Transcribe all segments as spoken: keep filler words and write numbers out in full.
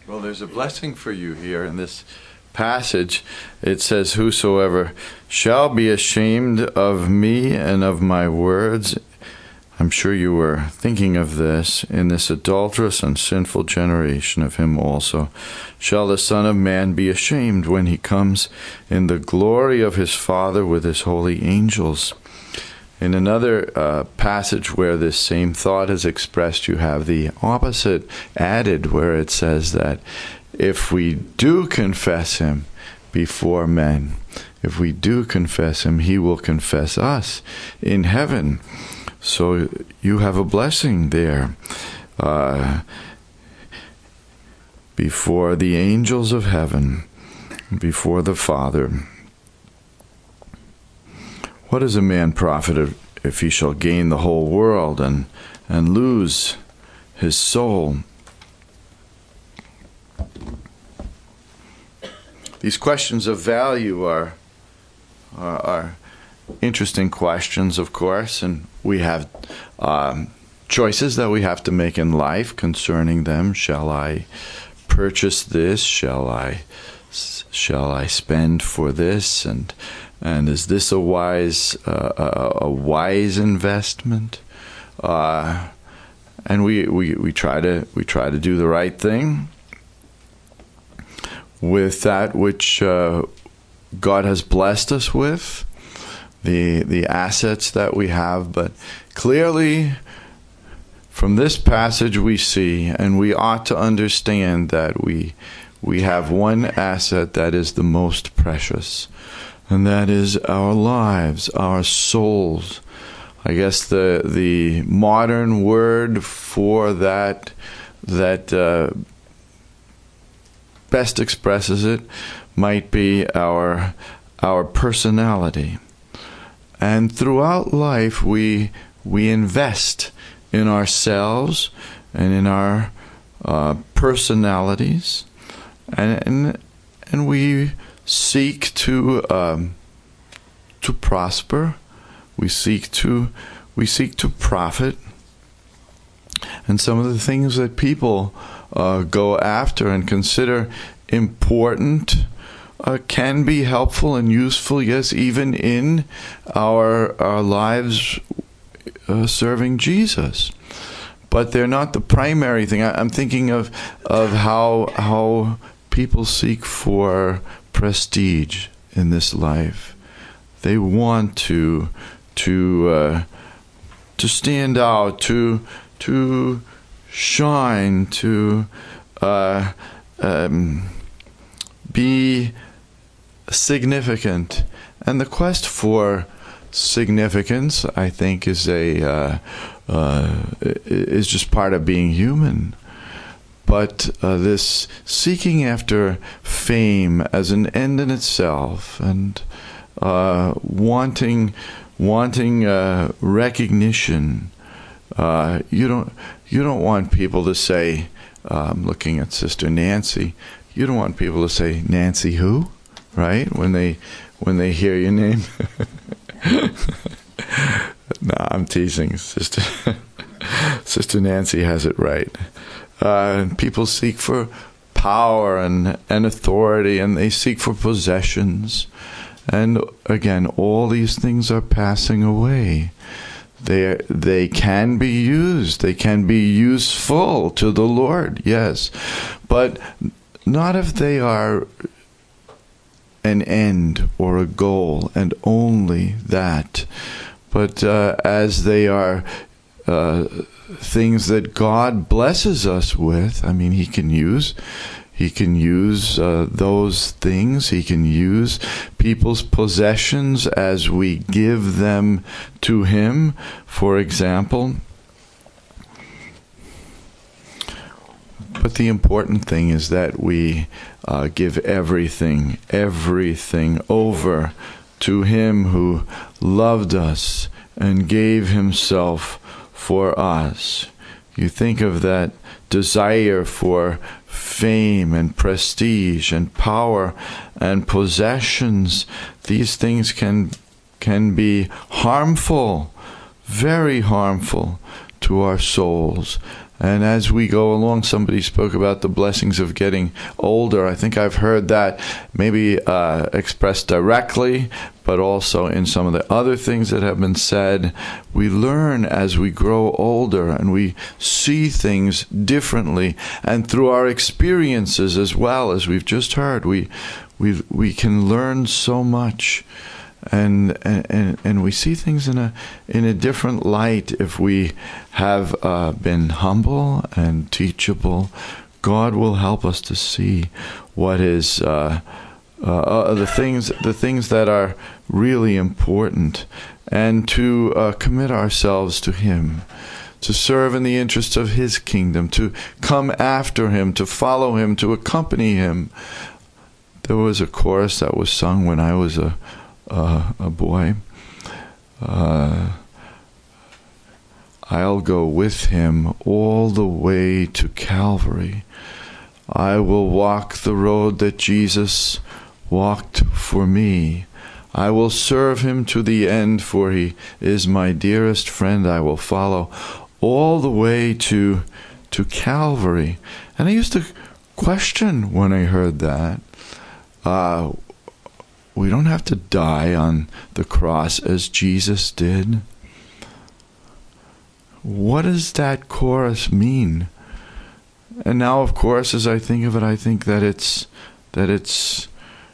Well, there's a blessing for you here in this passage. It says, whosoever shall be ashamed of me and of my words. I'm sure you were thinking of this. In this adulterous and sinful generation, of him also shall the Son of Man be ashamed when he comes in the glory of his Father with his holy angels. In another uh, passage where this same thought is expressed, you have the opposite added, where it says that if we do confess him before men, if we do confess him, he will confess us in heaven. So you have a blessing there uh, before the angels of heaven, before the Father. What is a man profit if he shall gain the whole world and, and lose his soul? These questions of value are, are, are interesting questions, of course, and we have um, choices that we have to make in life concerning them. Shall I purchase this? Shall I, shall I spend for this? And And is this a wise, uh, a, a wise investment? Uh, and we, we, we try to we try to do the right thing with that which uh, God has blessed us with, the the assets that we have. But clearly, from this passage, we see, and we ought to understand that we we have one asset that is the most precious. And that is our lives, our souls. I guess the the modern word for that that uh, best expresses it might be our our personality. And throughout life, we we invest in ourselves and in our uh, personalities, and and and we seek to um, to prosper. We seek to we seek to profit. And some of the things that people uh, go after and consider important uh, can be helpful and useful. Yes, even in our our lives uh, serving Jesus. But they're not the primary thing. I, I'm thinking of of how how people seek for prestige in this life. They want to to uh, to stand out, to to shine, to uh, um, be significant. And the quest for significance, I think, is a uh, uh, is just part of being human. But uh, this seeking after fame as an end in itself, and uh, wanting wanting uh, recognition, uh, you don't you don't want people to say, uh, I'm looking at Sister Nancy. You don't want people to say, Nancy who, right? When they when they hear your name. No, I'm teasing. Sister Sister Nancy has it right. Uh, people seek for power and, and authority, and they seek for possessions. And again, all these things are passing away. They they can be used. They can be useful to the Lord, yes. But not if they are an end or a goal, and only that. But uh, as they are uh, things that God blesses us with, I mean, He can use, He can use uh, those things. He can use people's possessions as we give them to Him, for example. But the important thing is that we uh, give everything, everything over to Him who loved us and gave Himself for us. You think of that desire for fame and prestige and power and possessions. These things can can be harmful, very harmful to our souls. And as we go along, somebody spoke about the blessings of getting older. I think I've heard that maybe uh, expressed directly, but also in some of the other things that have been said. We learn as we grow older, and we see things differently. And through our experiences as well, as we've just heard, we we we can learn so much. And, and and we see things in a in a different light if we have uh, been humble and teachable. God will help us to see what is uh, uh, the things the things that are really important, and to uh, commit ourselves to Him, to serve in the interests of His kingdom, to come after Him, to follow Him, to accompany Him. There was a chorus that was sung when I was a Uh, a boy. Uh, I'll go with Him all the way to Calvary. I will walk the road that Jesus walked for me. I will serve Him to the end, for He is my dearest friend. I will follow all the way to to Calvary. And I used to question when I heard that. Uh, We don't have to die on the cross as Jesus did. What does that chorus mean? And now, of course, as I think of it, I think that it's that it's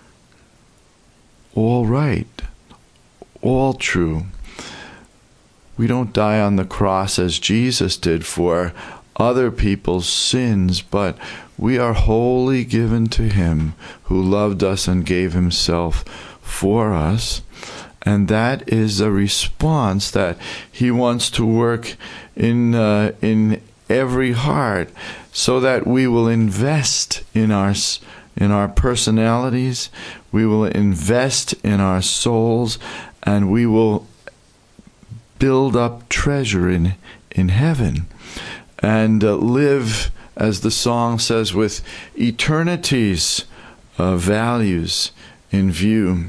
all right, all true. We don't die on the cross as Jesus did for other people's sins, but we are wholly given to Him who loved us and gave Himself for us. And that is a response that He wants to work in uh, in every heart, so that we will invest in our in our personalities, we will invest in our souls, and we will build up treasure in in heaven, and uh, live, as the song says, with eternity's uh, values in view.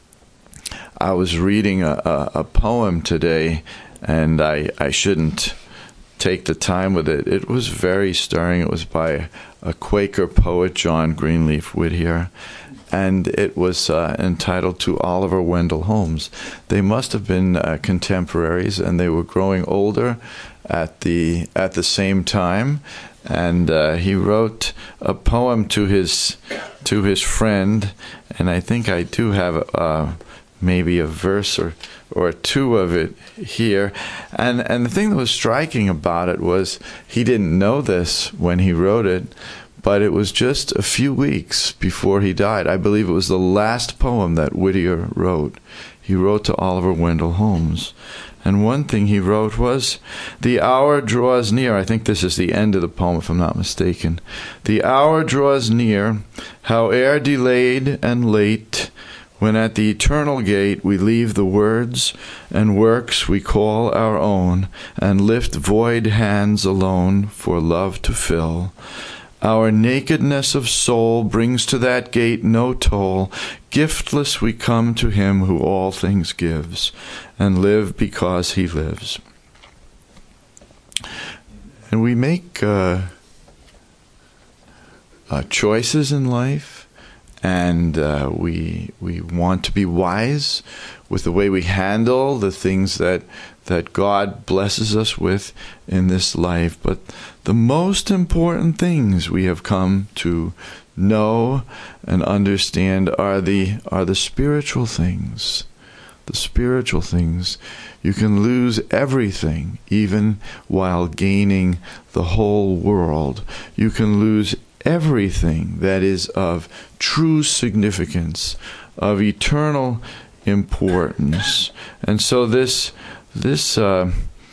I was reading a, a, a poem today, and I, I shouldn't take the time with it. It was very stirring. It was by a Quaker poet, John Greenleaf Whittier, and it was uh, entitled To Oliver Wendell Holmes. They must have been uh, contemporaries, and they were growing older at the at the same time. And uh, he wrote a poem to his to his friend, and I think I do have uh, maybe a verse or or two of it here. And and the thing that was striking about it was he didn't know this when he wrote it, but it was just a few weeks before he died. I believe it was the last poem that Whittier wrote. He wrote to Oliver Wendell Holmes. And one thing he wrote was, "The hour draws near." I think this is the end of the poem, if I'm not mistaken. "The hour draws near, howe'er delayed and late, when at the eternal gate we leave the words and works we call our own, and lift void hands alone for love to fill. Our nakedness of soul brings to that gate no toll. Giftless we come to Him who all things gives, and live because He lives." And we make uh, uh, choices in life, and uh, we we want to be wise with the way we handle the things that that God blesses us with in this life. But the most important things we have come to know and understand are the are the spiritual things. The spiritual things. You can lose everything, even while gaining the whole world. You can lose everything that is of true significance, of eternal importance. And so this this uh,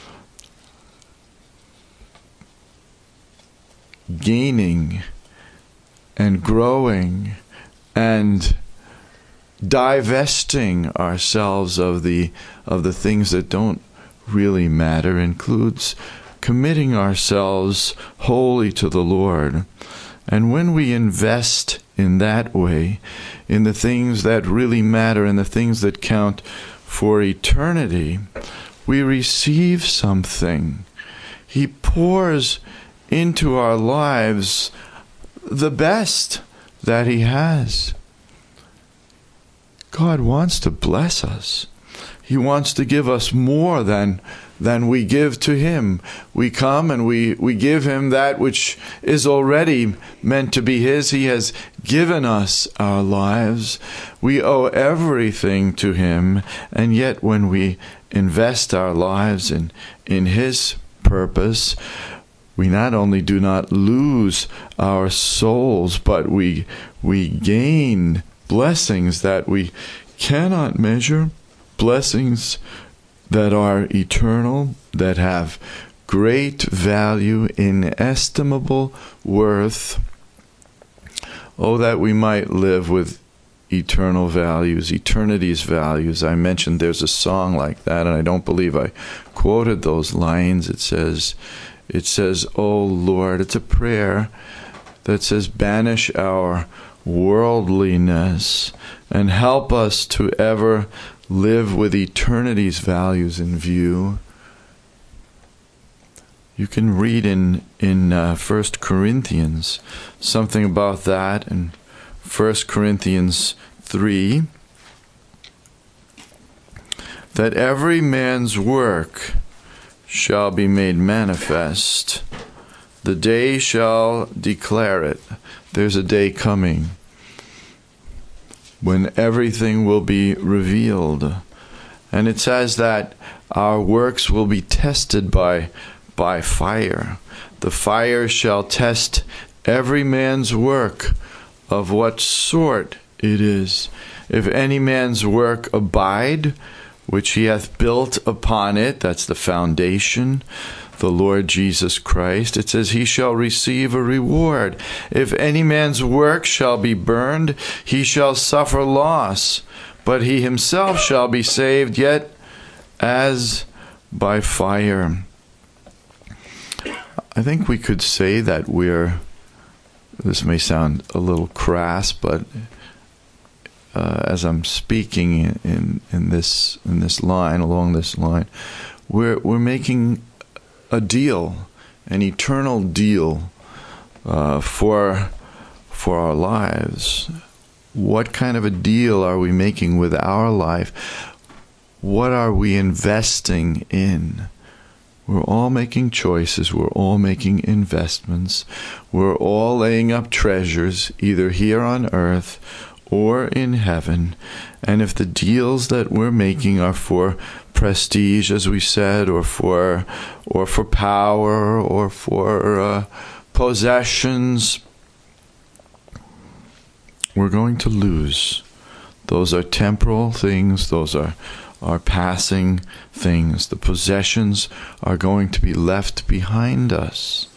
gaining and growing and divesting ourselves of the of the things that don't really matter includes committing ourselves wholly to the Lord. And when we invest in that way, in the things that really matter, in the things that count for eternity, we receive something. He pours into our lives the best that He has. God wants to bless us. He wants to give us more than than we give to Him. We come and we, we give Him that which is already meant to be His. He has given us our lives. We owe everything to Him. And yet when we invest our lives in, in His purpose, we not only do not lose our souls, but we we gain blessings that we cannot measure, blessings that are eternal, that have great value, inestimable worth. Oh, that we might live with eternal values, eternity's values. I mentioned there's a song like that, and I don't believe I quoted those lines. It says, it says, "Oh Lord," it's a prayer that says, "Banish our worldliness and help us to ever live with eternity's values in view." You can read in in uh, First Corinthians something about that in First Corinthians three, that every man's work shall be made manifest. The day shall declare it. There's a day coming when everything will be revealed. And it says that our works will be tested by, by fire. The fire shall test every man's work of what sort it is. If any man's work abide, which he hath built upon it, that's the foundation, the Lord Jesus Christ, it says, he shall receive a reward. If any man's work shall be burned, he shall suffer loss, but he himself shall be saved, yet as by fire. I think we could say that we're, this may sound a little crass, but uh, as I'm speaking in, in, in this in this line, along this line, we're we're making a deal, an eternal deal uh, for for our lives. What kind of a deal are we making with our life? What are we investing in? We're all making choices. We're all making investments. We're all laying up treasures, either here on earth or in heaven. And if the deals that we're making are for prestige, as we said, or for or for power, or for uh, possessions, we're going to lose. Those are temporal things. Those are are passing things. The possessions are going to be left behind us.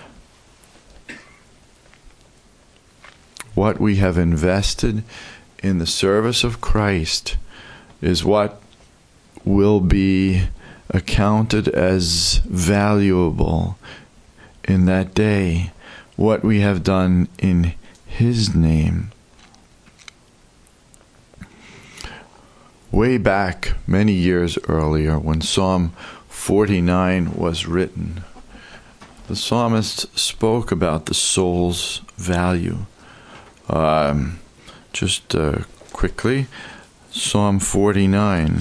What we have invested in the service of Christ is what will be accounted as valuable in that day. What we have done in His name. Way back many years earlier, when Psalm forty-nine was written, the psalmist spoke about the soul's value. Um, just uh, quickly, Psalm forty-nine.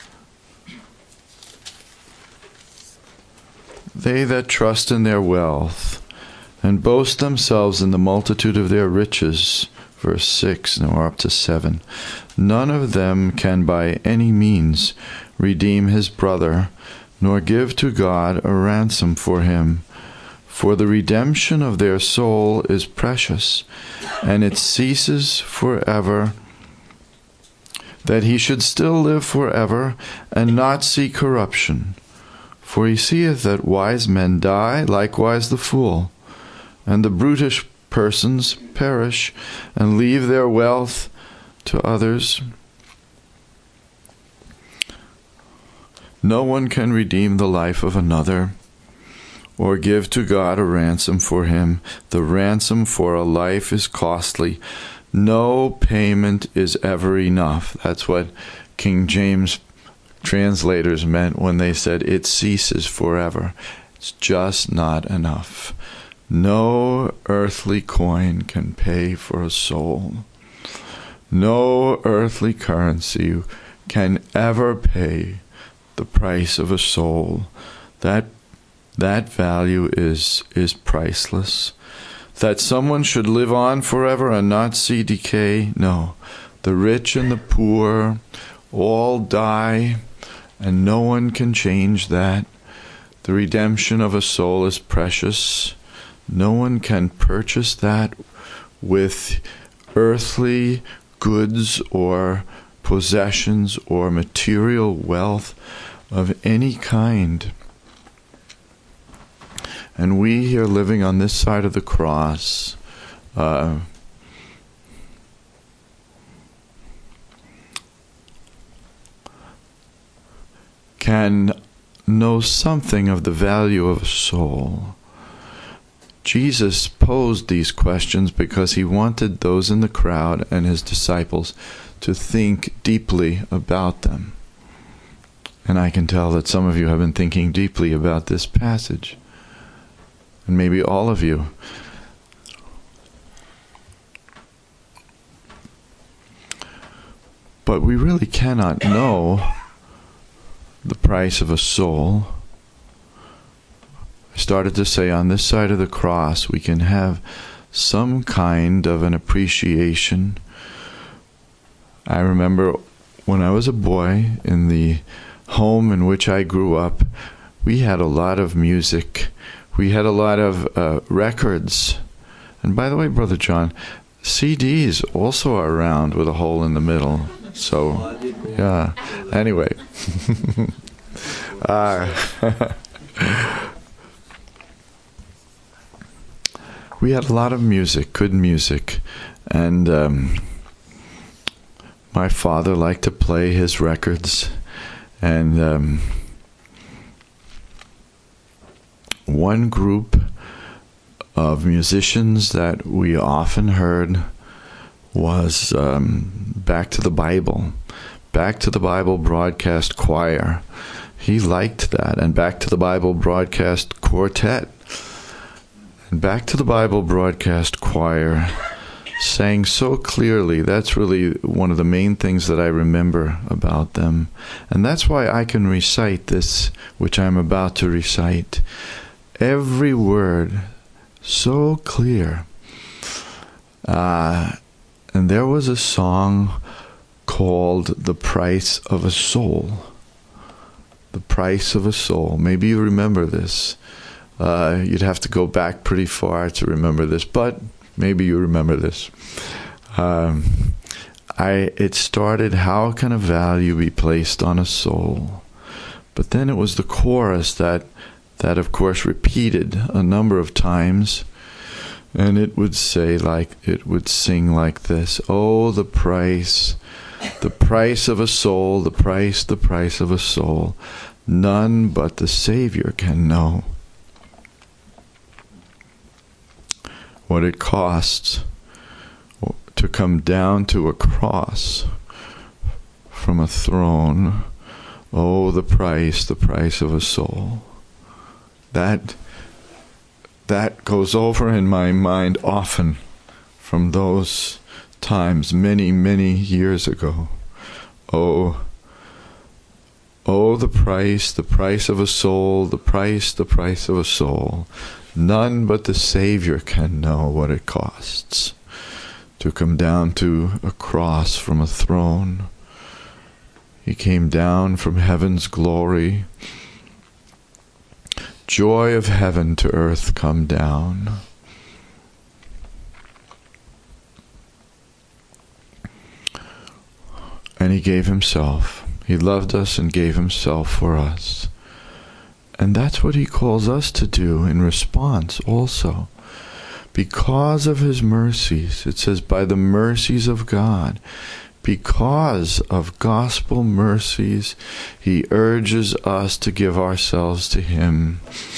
They that trust in their wealth and boast themselves in the multitude of their riches, verse six, now we're up to seven. None of them can by any means redeem his brother, nor give to God a ransom for him. For the redemption of their soul is precious, and it ceases forever, that he should still live forever, and not see corruption. For he seeth that wise men die, likewise the fool, and the brutish persons perish, and leave their wealth to others. No one can redeem the life of another, or give to God a ransom for him. The ransom for a life is costly. No payment is ever enough. That's what King James translators meant when they said it ceases forever. It's just not enough. No earthly coin can pay for a soul. No earthly currency can ever pay the price of a soul. That that value is is priceless. That someone should live on forever and not see decay? No. The rich and the poor all die, and no one can change that. The redemption of a soul is precious. No one can purchase that with earthly goods or possessions or material wealth of any kind. And we here living on this side of the cross, uh, can know something of the value of a soul. Jesus posed these questions because he wanted those in the crowd and his disciples to think deeply about them. And I can tell that some of you have been thinking deeply about this passage. And maybe all of you. But we really cannot know the price of a soul. I started to say on this side of the cross we can have some kind of an appreciation. I remember when I was a boy in the home in which I grew up, we had a lot of music. We had a lot of uh, records. And by the way, Brother John, C Ds also are around with a hole in the middle. So, yeah. Anyway. uh, we had a lot of music, good music. And um, my father liked to play his records. And um, one group of musicians that we often heard was um, Back to the Bible. Back to the Bible Broadcast Choir. He liked that. And Back to the Bible Broadcast Quartet. And Back to the Bible Broadcast Choir sang so clearly. That's really one of the main things that I remember about them. And that's why I can recite this, which I'm about to recite. Every word so clear. Uh, and there was a song called The Price of a Soul. The Price of a Soul. Maybe you remember this. Uh, you'd have to go back pretty far to remember this, but maybe you remember this. Um, I it started, how can a value be placed on a soul? But then it was the chorus that, that of course, repeated a number of times. And it would say like, it would sing like this. Oh, the price, the price of a soul, the price, the price of a soul. None but the Savior can know what it costs to come down to a cross from a throne. Oh, the price, the price of a soul. That that goes over in my mind often from those times many, many years ago. Oh, oh, the price, the price of a soul, the price, the price of a soul. None but the Savior can know what it costs to come down to a cross from a throne. He came down from heaven's glory. Joy of heaven to earth come down. And he gave himself. He loved us and gave himself for us. And that's what he calls us to do in response also. Because of his mercies, it says, by the mercies of God, because of gospel mercies, he urges us to give ourselves to him.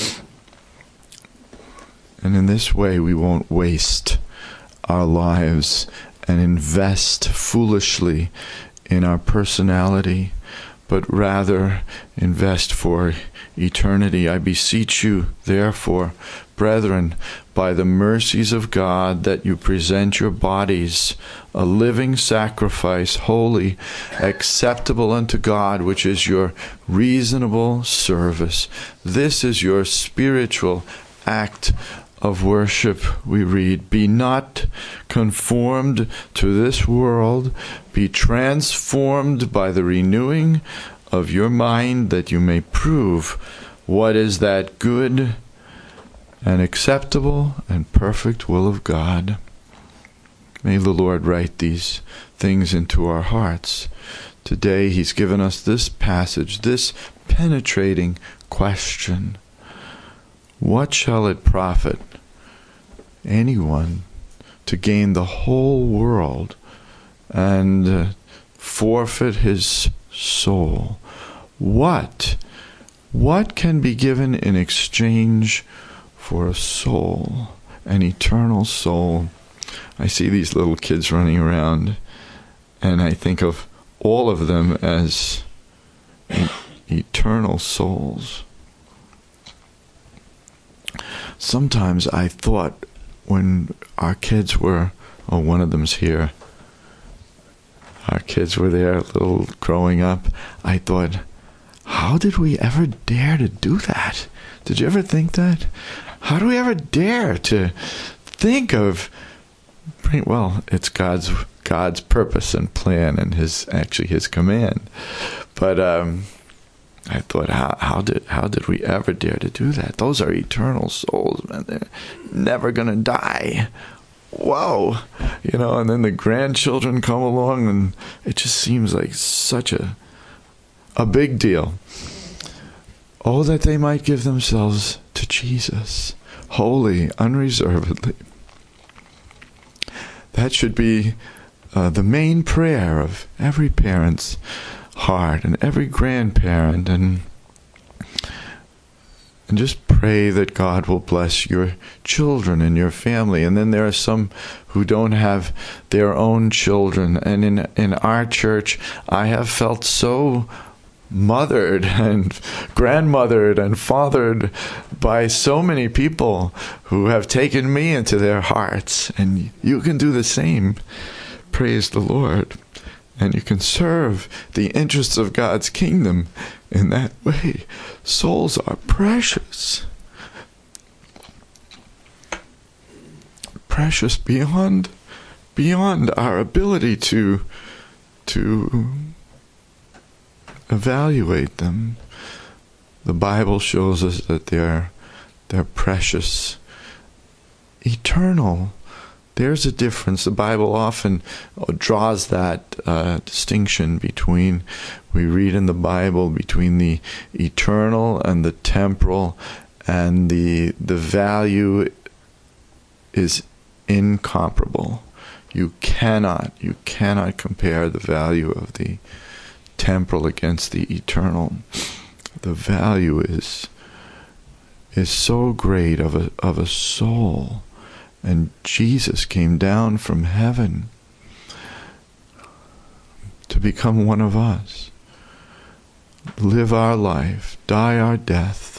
And in this way, we won't waste our lives and invest foolishly in our personality, but rather invest for eternity. I beseech you, therefore, brethren, by the mercies of God, that you present your bodies a living sacrifice, holy, acceptable unto God, which is your reasonable service. This is your spiritual act of worship. We read, be not conformed to this world, be transformed by the renewing of your mind, that you may prove what is that good and acceptable and perfect will of God. May the Lord write these things into our hearts. Today he's given us this passage, this penetrating question. What shall it profit anyone to gain the whole world and uh, forfeit his soul? What? What can be given in exchange for a soul, an eternal soul? I see these little kids running around, and I think of all of them as e- eternal souls. Sometimes I thought when our kids were, oh, one of them's here, our kids were there, little growing up, I thought, how did we ever dare to do that? Did you ever think that? How do we ever dare to think of, well, it's God's God's purpose and plan and his actually his command. But um, I thought, how, how did how did we ever dare to do that? Those are eternal souls, man. They're never gonna die. Whoa, you know. And then the grandchildren come along, and it just seems like such a a big deal. Oh, that they might give themselves to Jesus, wholly, unreservedly. That should be uh, the main prayer of every parent's heart and every grandparent, and and just pray that God will bless your children and your family. And then there are some who don't have their own children, and in in our church, I have felt so mothered and grandmothered and fathered by so many people who have taken me into their hearts, and you can do the same. Praise the Lord. And you can serve the interests of God's kingdom in that way. Souls are precious. Precious beyond beyond our ability to to evaluate them. The Bible shows us that they're they're precious, eternal. There's a difference. The Bible often draws that uh, distinction between, we read in the Bible, between the eternal and the temporal, and the the value is incomparable. You cannot, you cannot compare the value of the temporal against the eternal. The value is is so great of a of a soul. And Jesus came down from heaven to become one of us, live our life, die our death,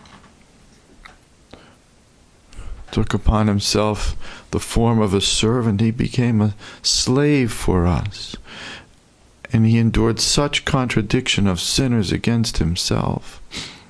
took upon himself the form of a servant. He became a slave for us, and he endured such contradiction of sinners against himself.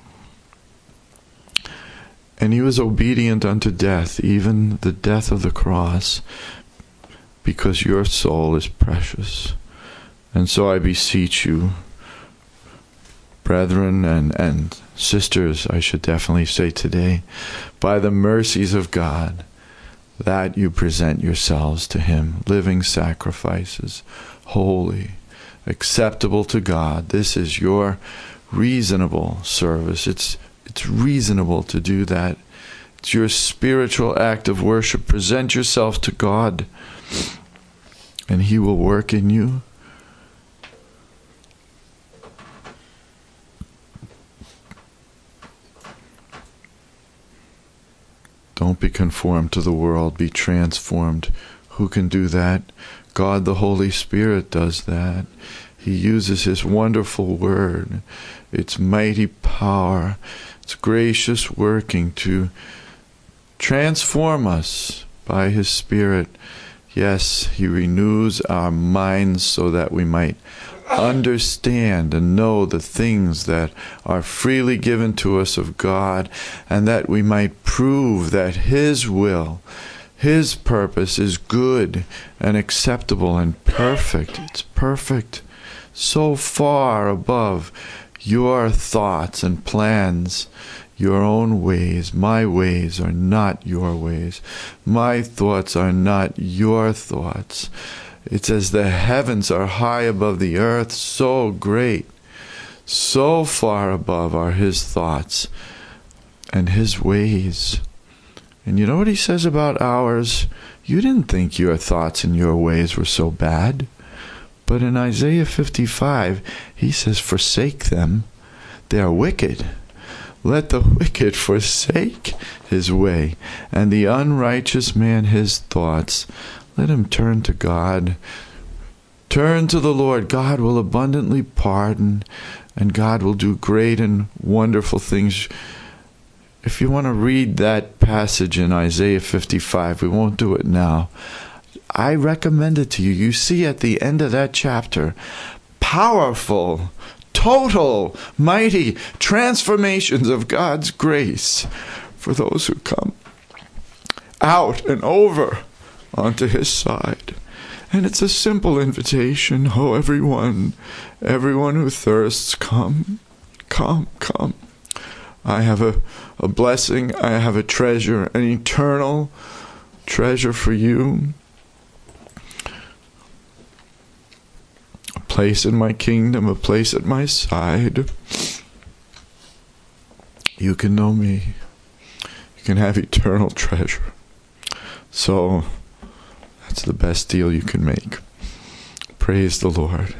And he was obedient unto death, even the death of the cross, because your soul is precious. And so I beseech you, brethren and, and sisters, I should definitely say today, by the mercies of God, that you present yourselves to him, living sacrifices, holy, acceptable to God. This is your reasonable service. It's It's reasonable to do that. It's your spiritual act of worship. Present yourself to God, and he will work in you. Don't be conformed to the world. Be transformed. Who can do that? God the Holy Spirit does that. He uses his wonderful word, its mighty power, its gracious working to transform us by his Spirit. Yes, he renews our minds so that we might understand and know the things that are freely given to us of God, and that we might prove that his will, his purpose is good and acceptable and perfect. It's perfect, so far above your thoughts and plans, your own ways. My ways are not your ways. My thoughts are not your thoughts. It's as the heavens are high above the earth, so great, so far above are his thoughts and his ways. And you know what he says about ours? You didn't think your thoughts and your ways were so bad. But in Isaiah fifty-five, he says, forsake them. They are wicked. Let the wicked forsake his way, and the unrighteous man his thoughts. Let him turn to God. Turn to the Lord. God will abundantly pardon, and God will do great and wonderful things. If you want to read that passage in Isaiah fifty-five, we won't do it now. I recommend it to you. You see at the end of that chapter, powerful, total, mighty transformations of God's grace for those who come out and over onto his side. And it's a simple invitation. Oh, everyone, everyone who thirsts, come, come, come. I have a, a blessing, I have a treasure, an eternal treasure for you. A place in my kingdom, a place at my side. You can know me. You can have eternal treasure. So, that's the best deal you can make. Praise the Lord.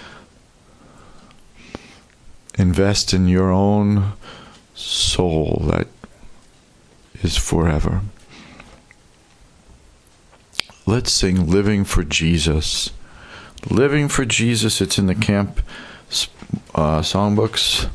Invest in your own soul that is forever. Let's sing Living for Jesus. Living for Jesus. It's in the camp uh, songbooks.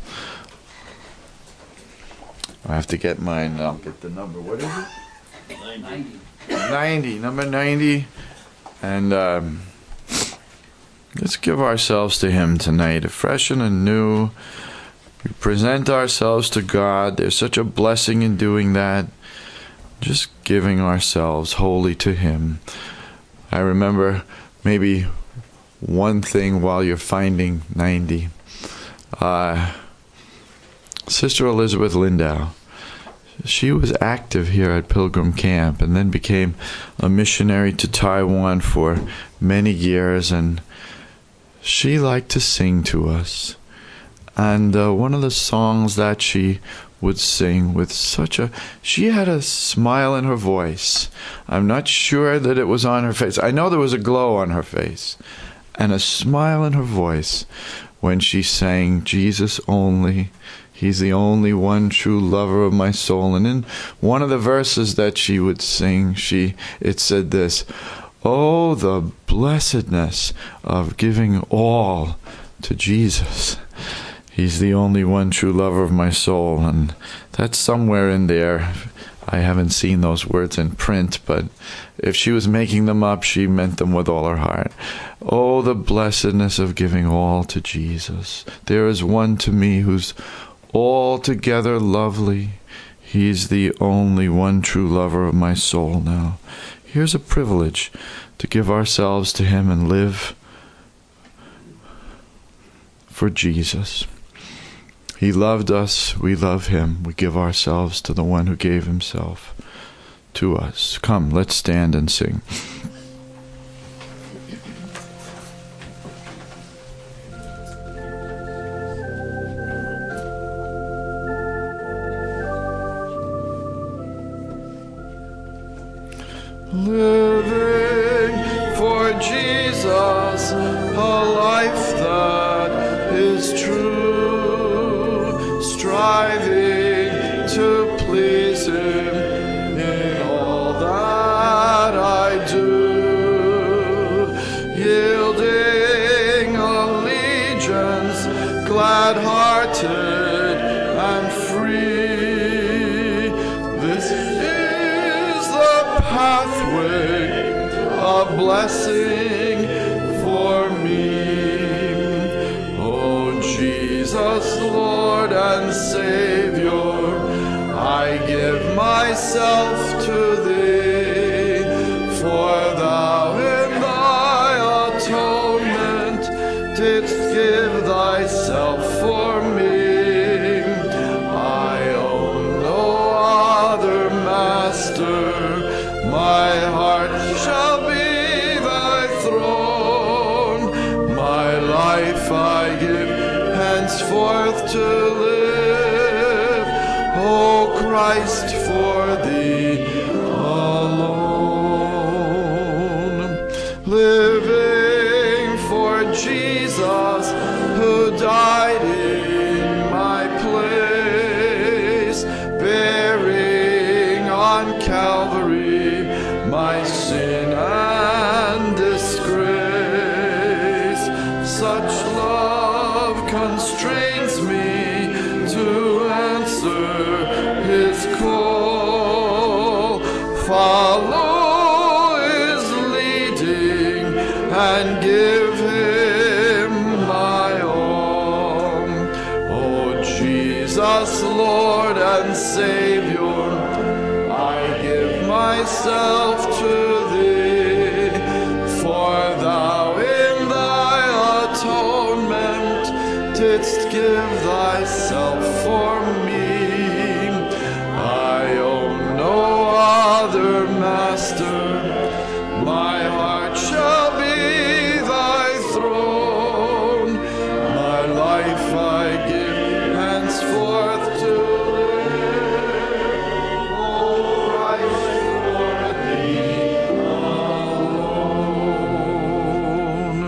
I have to get mine. I'll get the number. What is it? ninety. ninety. Number ninety. And um, let's give ourselves to him tonight, afresh and anew. We present ourselves to God. There's such a blessing in doing that. Just giving ourselves wholly to him. I remember maybe one thing while you're finding ninety. Uh, Sister Elizabeth Lindau. She was active here at Pilgrim Camp and then became a missionary to Taiwan for many years, and she liked to sing to us. And uh, one of the songs that she would sing with such a... She had a smile in her voice. I'm not sure that it was on her face. I know there was a glow on her face and a smile in her voice when she sang Jesus Only. He's the only one true lover of my soul. And in one of the verses that she would sing, she it said this, oh, the blessedness of giving all to Jesus. He's the only one true lover of my soul. And that's somewhere in there. I haven't seen those words in print, but if she was making them up, she meant them with all her heart. Oh, the blessedness of giving all to Jesus. There is one to me who's altogether lovely. He's the only one true lover of my soul now. Here's a privilege to give ourselves to him and live for Jesus. He loved us, we love him. We give ourselves to the one who gave himself to us. Come, let's stand and sing. Living for Jesus, a life that is true, striving to please him in all that I do, yielding allegiance glad-hearted and free. This is the pathway of blessing for me. Oh, Jesus, Lord and Savior, I give myself to Thee, for Thou in Thy atonement didst give Thyself for me. I own no other master, my heart shall be Thy throne, my life I give henceforth to live, O Christ, for Thee alone. Living for Jesus, who died in my place, bearing on Calvary my sin and disgrace. Such love constrains me to answer His call. Follow His leading and give Him my all. Oh, Jesus, Lord and Savior, I give myself to Thee, for Thou in Thy atonement didst give Thyself for me. I own no other master, my heart shall be Thy throne, my life I give henceforth to live, O Christ, for Thee alone.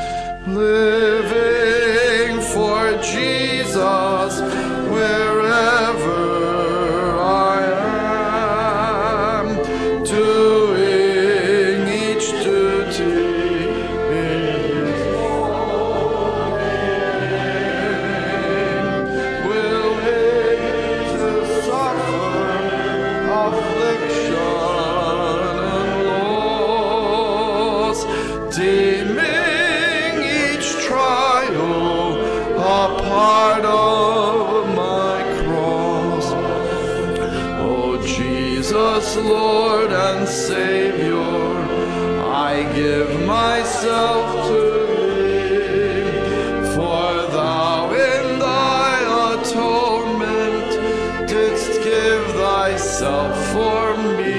Living for Jesus wherever I am, doing each duty in His holy name, willing to suffer affliction and loss, deeming each trial a part of my cross. Oh, Jesus, Lord and Savior, I give myself to Thee, for Thou in Thy atonement didst give Thyself for me.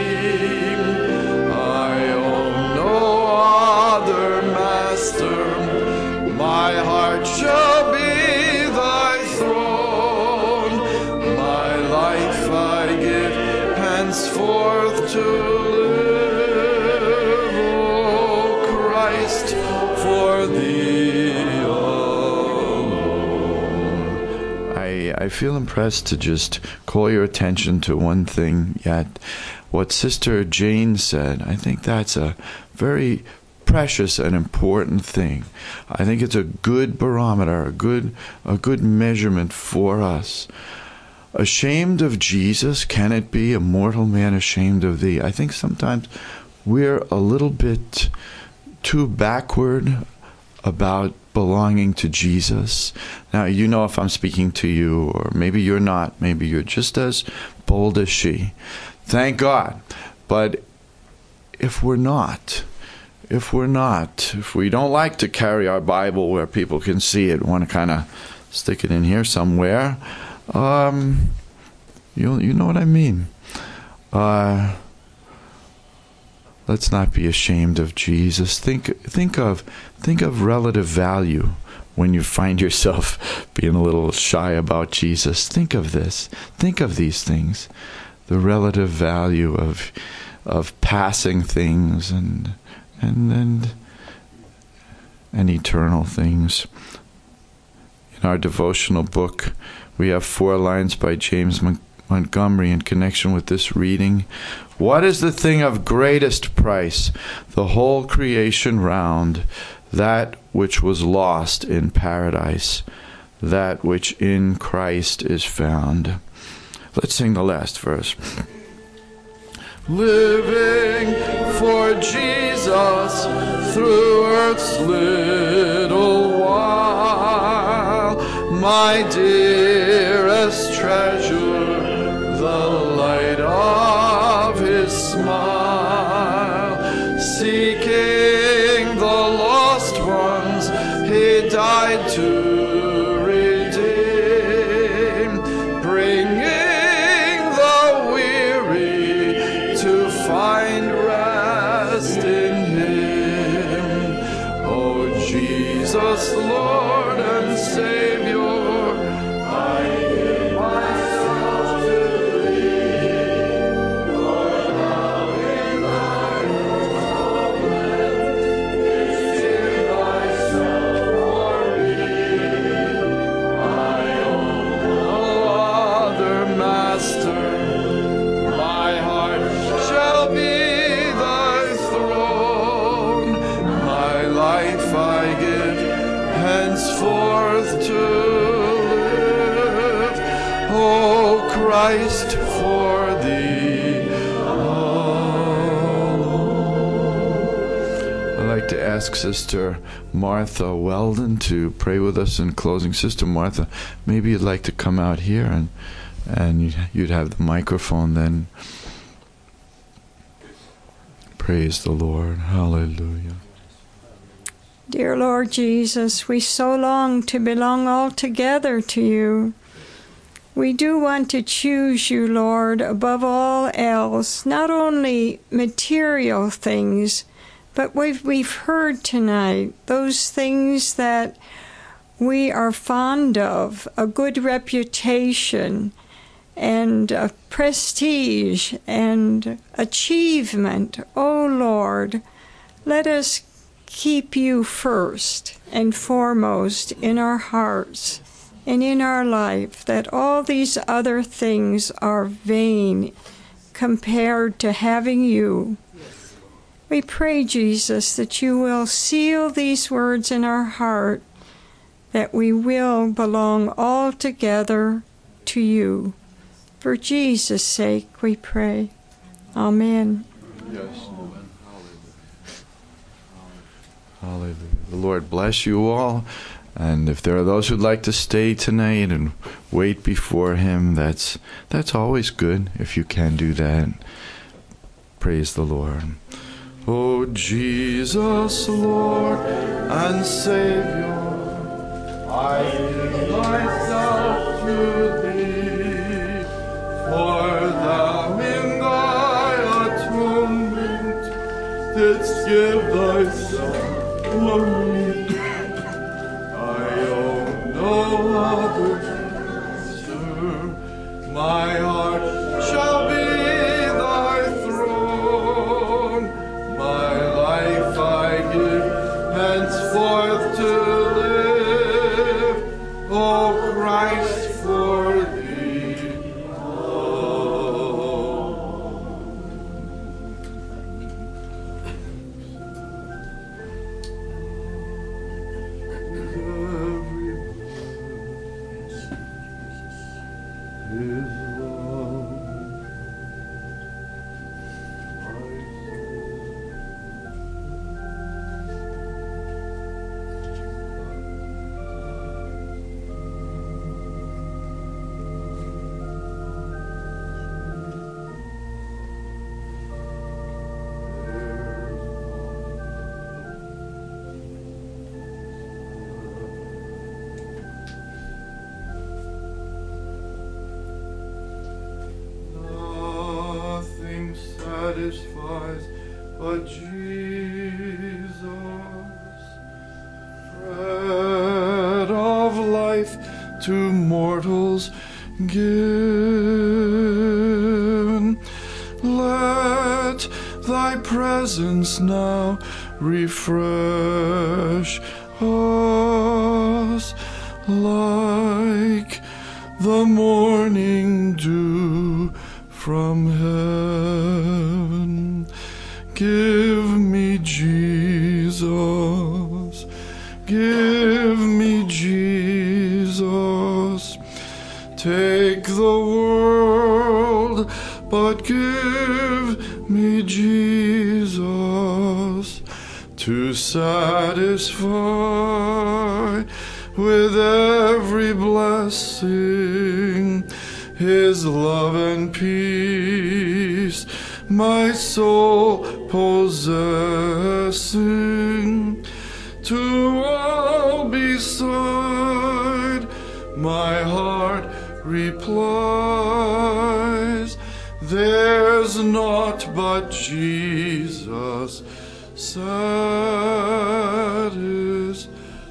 I own no other master, my heart shall be Thy throne, my life I give henceforth to live, O Christ, for Thee alone. I, I feel impressed to just call your attention to one thing yet. What Sister Jane said, I think that's a very precious and important thing. I think it's a good barometer, a good a good measurement for us. Ashamed of Jesus, can it be a mortal man ashamed of Thee? I think sometimes we're a little bit too backward about belonging to Jesus. Now, you know if I'm speaking to you, or maybe you're not. Maybe you're just as bold as she. Thank God. But if we're not, if we're not, if we don't like to carry our Bible where people can see it, want to kind of stick it in here somewhere, um, you you know what I mean. Uh, let's not be ashamed of Jesus. Think think of think of relative value when you find yourself being a little shy about Jesus. Think of this. Think of these things. The relative value of of passing things and and and and eternal things. In our devotional book, we have four lines by James Mon- Montgomery in connection with this reading. What is the thing of greatest price, the whole creation round, that which was lost in paradise? that which in Christ is found. Let's sing the last verse. Living for Jesus through earth's little while, my dearest treasure, the light of his smile, seeking the lost ones he died to redeem, bringing the weary to find rest in him. Oh, Jesus, Lord and Savior, I give myself to thee. Lord, thou in thy knowledge, give thyself for me. I own no other master. My heart shall be thy throne. My life I give henceforth to live, oh Christ, for thee alone. I'd like to ask Sister Martha Weldon to pray with us in closing. Sister Martha, maybe you'd like to come out here and and you'd, you'd have the microphone then. Praise the Lord. Hallelujah. Dear Lord Jesus, we so long to belong altogether to you. We do want to choose you, Lord, above all else, not only material things, but we've, we've heard tonight, those things that we are fond of, a good reputation, and uh, prestige, and achievement. Oh, Lord, let us keep you first and foremost in our hearts and in our life, that all these other things are vain compared to having you. We pray, Jesus, that you will seal these words in our heart, that we will belong altogether to you. For Jesus' sake we pray. Amen. Yes. Hallelujah. The Lord bless you all. And if there are those who'd like to stay tonight and wait before him, that's that's always good if you can do that. Praise the Lord. Oh, Jesus, Lord and Savior, I give myself to thee, for thou in thy atonement didst give thyself for me. I own no other master. My heart shall be thy throne. My life I give henceforth to live, O Christ, for thee alone. His love, nothing satisfies but Jesus, bread of life to mortals given. Let thy presence now refresh us like the morning dew from heaven. Give me Jesus, give me Jesus. Take the world, but give me Jesus to satisfy with every blessing, His love and peace, my soul possessing. To all beside, my heart replies, there's naught but Jesus satisfies.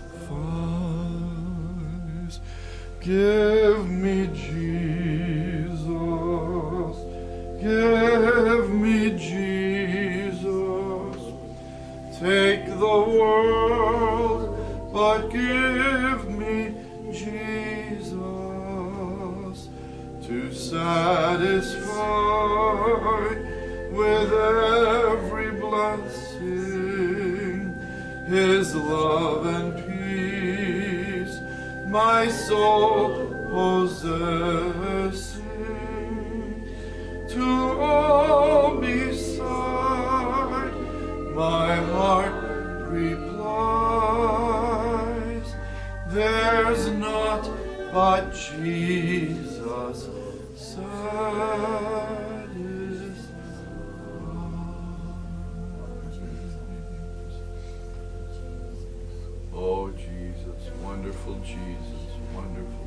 Give me Jesus, give me Jesus. Take the world, but give me Jesus to satisfy with every blessing, His love and peace, my soul possessing. To all beside, my heart replies, there's naught but Jesus satisfies. Oh, Jesus, wonderful Jesus, wonderful